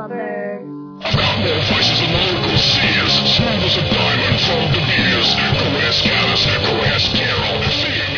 Father. I've got more vices than the local seers, smooth as a diamond from De Beers. Go ask Alice, go ask Carol. See